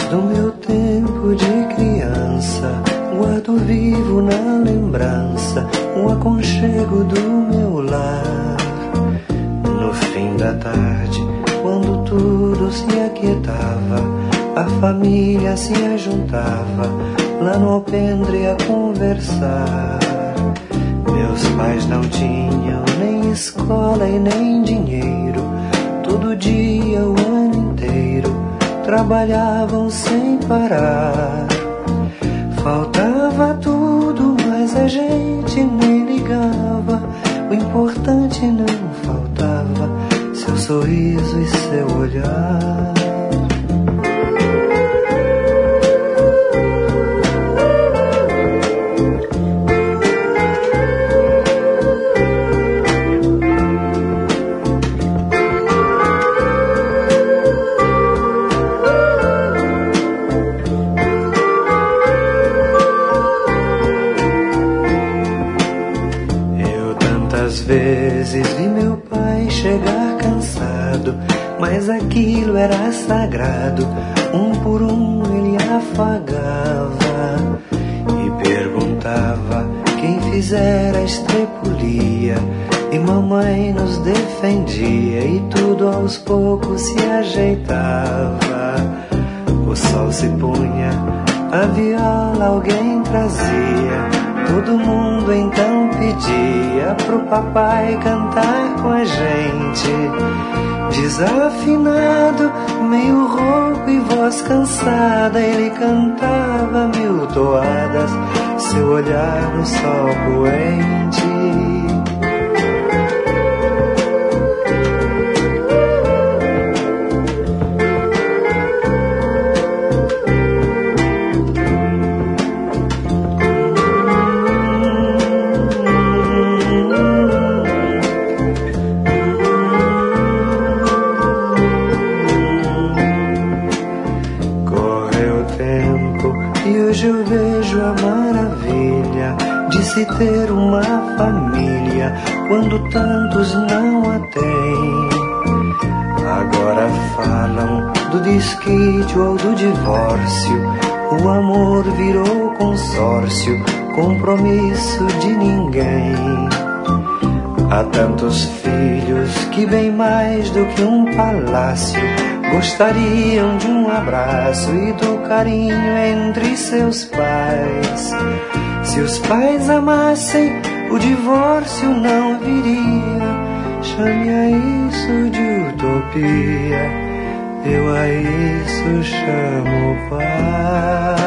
do meu tempo de criança, guardo vivo na lembrança o aconchego do meu lar. No fim da tarde, quando tudo se aquietava, a família se ajuntava lá no alpendre a conversar. Meus pais não tinham nem escola e nem dinheiro, todo dia, o ano inteiro, trabalhavam sem parar. Faltava tudo, mas a gente nem ligava. O importante não faltava, seu sorriso e seu olhar. Vezes vi meu pai chegar cansado, mas aquilo era sagrado. Um por um ele afagava e perguntava quem fizera a estrepulia. E mamãe nos defendia e tudo aos poucos se ajeitava. O sol se punha, a viola alguém trazia. Todo mundo então pedia pro papai cantar com a gente. Desafinado, meio rouco e voz cansada, ele cantava 1000 toadas, seu olhar no sol poente. Hoje eu vejo a maravilha de se ter uma família quando tantos não a têm. Agora falam do desquite ou do divórcio, o amor virou consórcio, compromisso de ninguém. Há tantos filhos que bem mais do que um palácio gostariam de um abraço e do carinho entre seus pais. Se os pais amassem, o divórcio não viria. Chame a isso de utopia, eu a isso chamo paz.